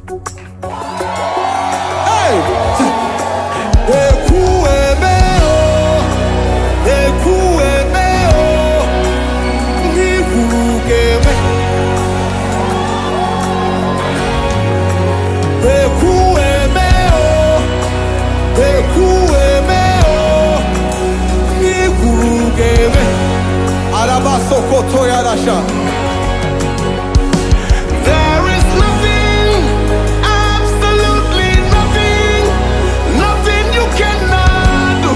Hey! Ekuemeo, ekuemeo, nihurugeme. Ekuemeo, ekuemeo, nihurugeme. Arabasokotoyarasha. There is nothing, absolutely nothing, nothing you cannot do.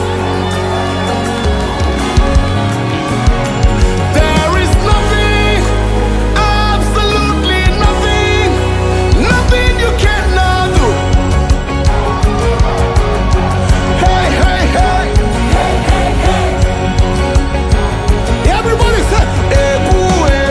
There is nothing, absolutely nothing, nothing you cannot do. Hey, hey, hey. Everybody say, Ebu,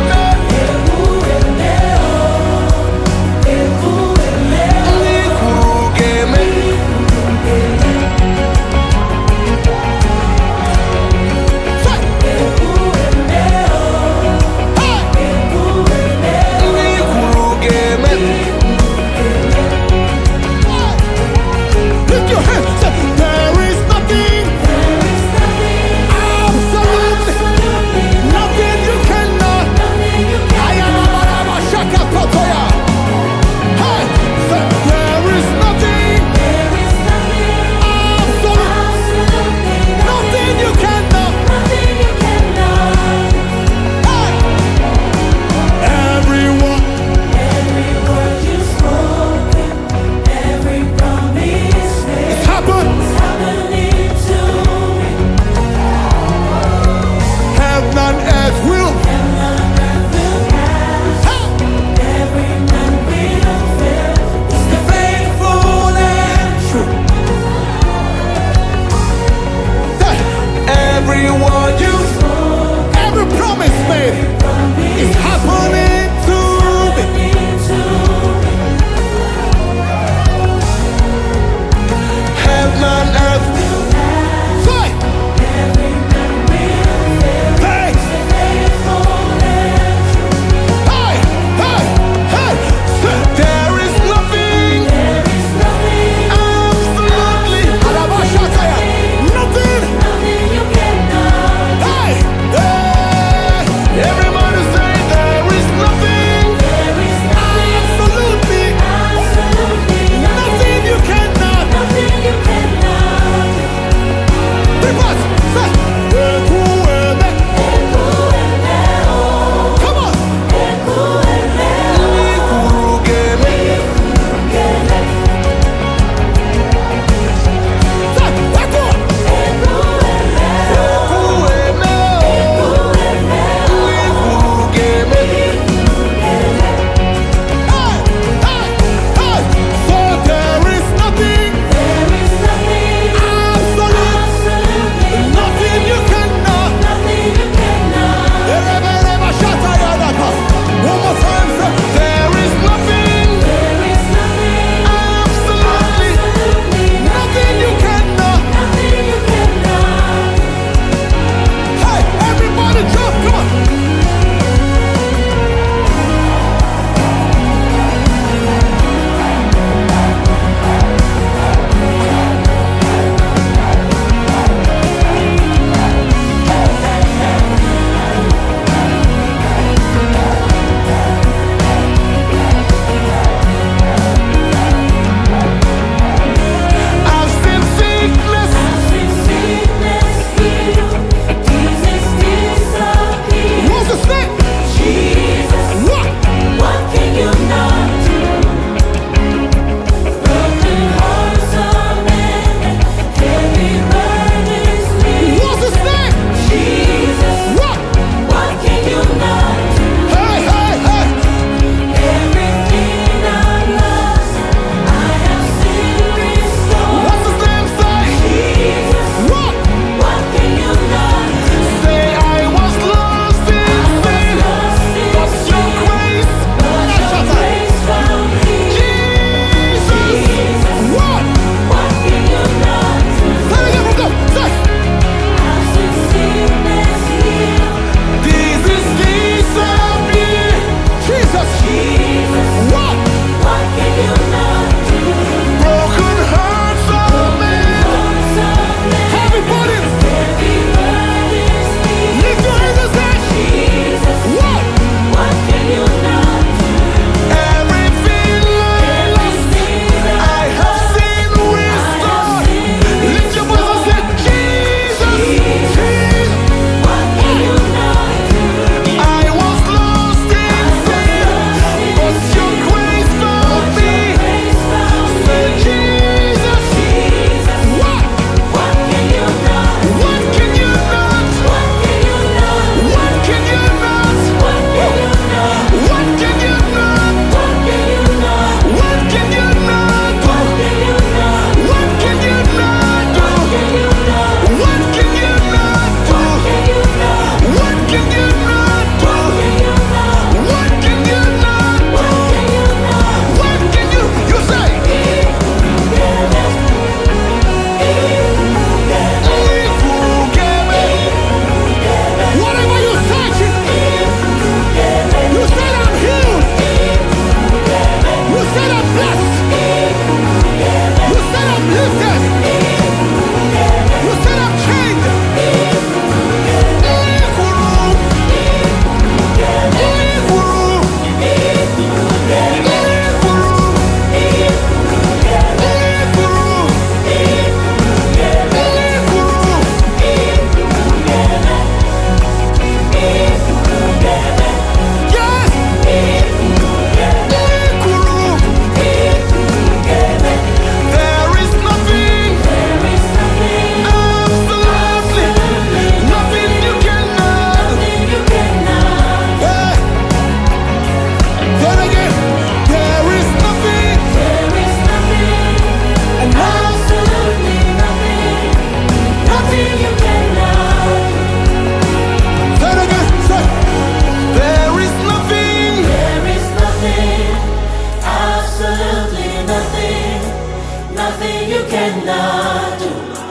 nothing you cannot do.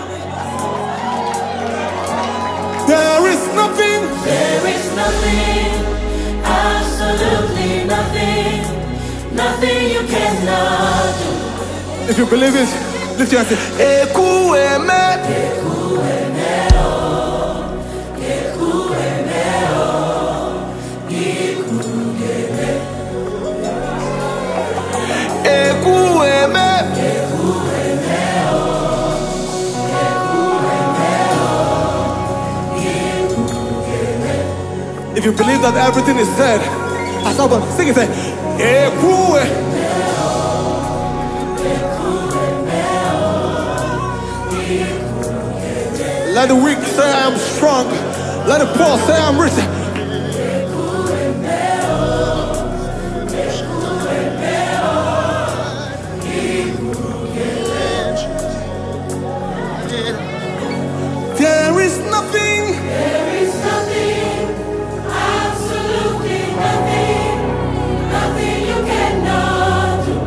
There is nothing. There is nothing, absolutely nothing, nothing you cannot do. If you believe it, lift your hands and say, Ekueme. If you believe that everything is said, as someone sing it, say, Ekue. Let the weak say I am strong. Let the poor say I'm rich. There is nothing. There is nothing, absolutely nothing, nothing you cannot do.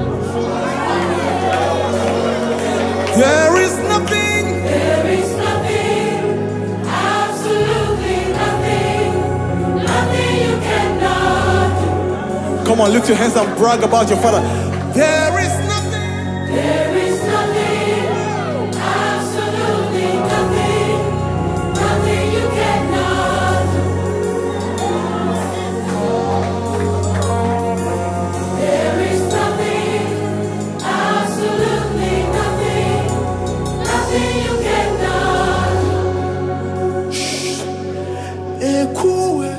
There is nothing. There is nothing, absolutely nothing, nothing you cannot do. Come on, lift your hands and brag about your father. There is nothing. There is nothing, absolutely nothing, nothing you cannot do. There is nothing, absolutely nothing, nothing you cannot do. Ekue.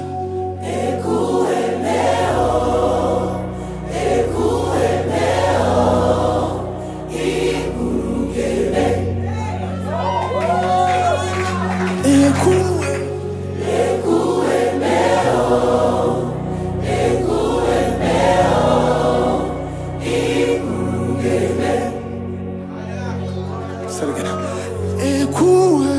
Say it again. Ekue.